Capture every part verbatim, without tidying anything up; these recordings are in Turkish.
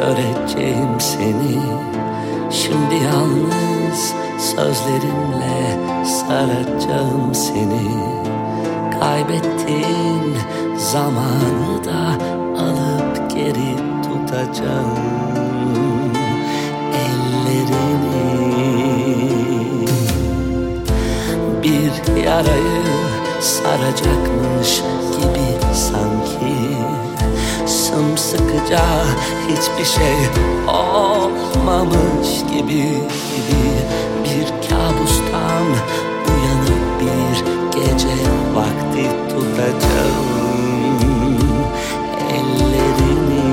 göreceğim seni. Şimdi yalnız sözlerimle saracağım seni. Kaybettiğin zamanı da alıp geri tutacağım ellerini. Bir yarayı saracakmış gibi sanki, sımsıkıca hiçbir şey olmamış gibi, gibi. Bir kabustan uyanıp bir gece vakti tutacağım ellerini.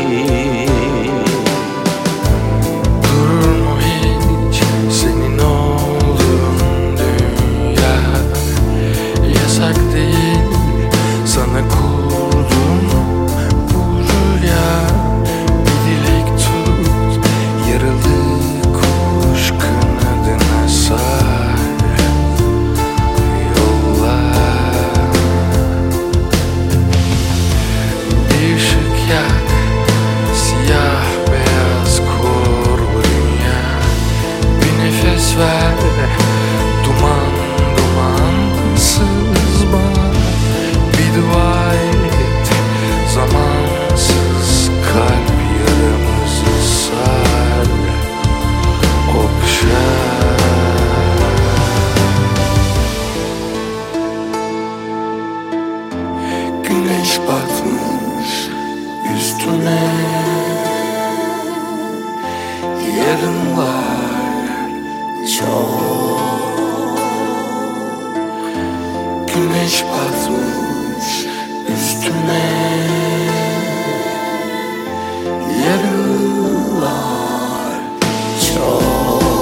Durur mu hiç senin olduğun dünya? Yasak değil sana kurdum bu rüya. Bir dilek tut, yaralı kuş kanadına sar, yolla. Bir ışık yak, siyah beyaz kor bu dünya. Bir nefes ver, duman dumansız bana. Bir dua et, zamansız kalp yaramızı sar, okşa. Güneş batmış üstüne, yarınlar çok. Güneş batmış üstüne, yarınlar çok.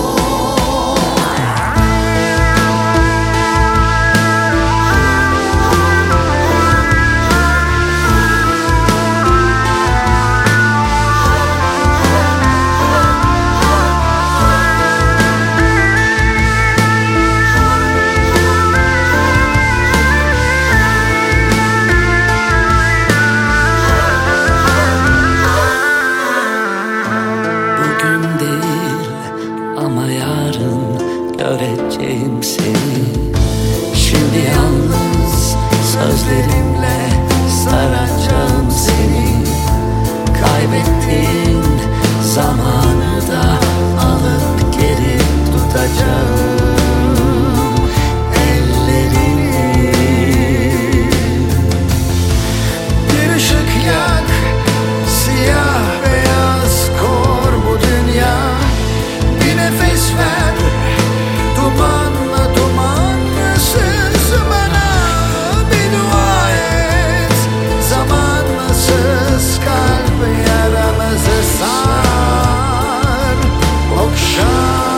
Bugün değil ama yarın göreceğim seni. Şimdi yalnız sözlerimle saracağım seni. Kaybettiğin zamanı da alıp geri tutacağım ellerini. Bir ışık yak, siyah beyaz kor bu dünya. Bir nefes ver, dumanla dumansız bana. Bir dua et, zamansız kalp yaramızı sar, okşa.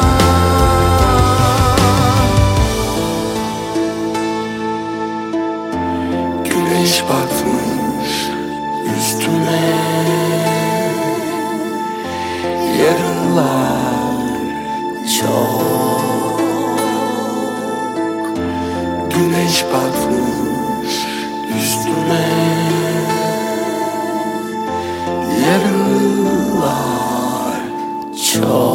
Güneş batmış üstüne, yarınlar çok. Güneş batmış üstüne, yarınlar çok.